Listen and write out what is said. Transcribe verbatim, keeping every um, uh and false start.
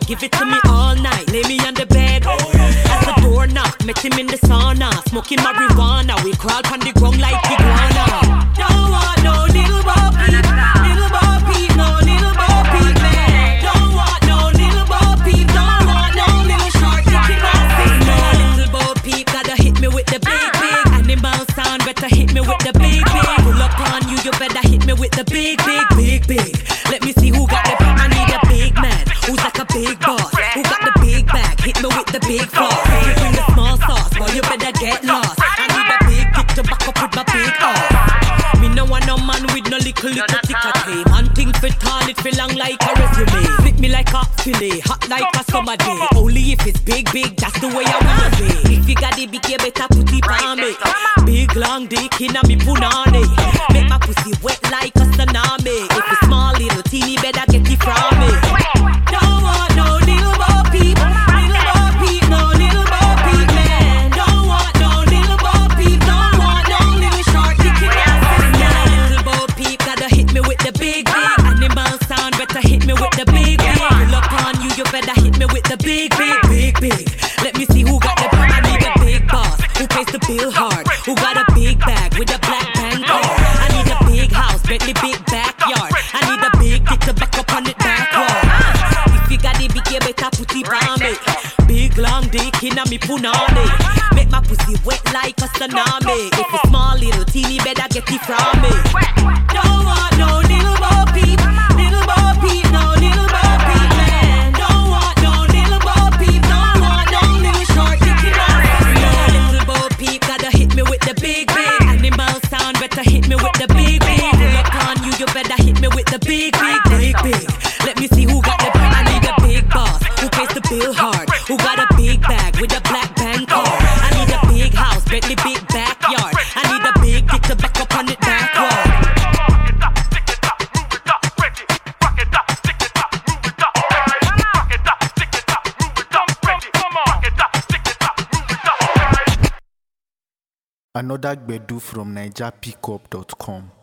give it to me all night. Lay me on the bed, as the door knock, met him in the sauna, smoking marijuana. We crawl on the ground like iguana. Don't want no little Bo Peep, little Bo Peep, no little Bo Peep, man. Don't want no little Bo Peep, don't want no little short kicking off. No little Bo Peep, gotta hit me with the big, big animal sound. Better hit me with the big, big. Pull up on you, you better hit me with the big, big, big, big. Let me see who got the. I need a big man who's like a big boss, who got the big bag. Hit me with the big floss. If you bring the small sauce, boy, you better get lost. I need a big dick to back up with my big ass. Me no want no man with no little little ticker tape. Man think fit tall, it feel long like a resume. Fit me like a fillet, hot like a summer day. Only if it's big, big, that's the way I wanna be. If you got the big, you better put it on me. Big long dick in a me punani. Make my pussy wet like a tsunami. If it's small, little teeny, better get it from me. Don't want no little Bo Peep, little Bo Peep, no little Bo Peep, man. Don't want no little Bo Peep, don't want no little short kicking asses. Little Bo Peep, gotta hit me with the big, big animal sound. Better hit me with the big, big. Pull up on you, you better hit me with the big, big, big, big. Let me see who got the. I need a big boss who pays the bill hard, who got a big bag with a black bank card. I need a big house, Bentley, big backyard. I need a big dick to back up on it backward. If you got the big, you better put it on me. Big long dick in a me punani. Make my pussy wet like a tsunami. If it's small, little teeny, better get it from me. Don't want no little Bo Peep, little Bo Peep, no little Bo Peep, man. Don't want no little Bo Peep, don't want no little short kicking off. No little Bo Peep, gotta hit me with the big, big animal sound. Better hit me with the big, big. Pull up on you, you better hit me with the big, big, big, big. Let me see who got the. I need a big boss who pays the bill hard, who got a big bag with a black bank card. I need a big house, Bentley, big backyard. I need a big dick to back up on it backward. Another Gbedu from Niger Pickup dot com.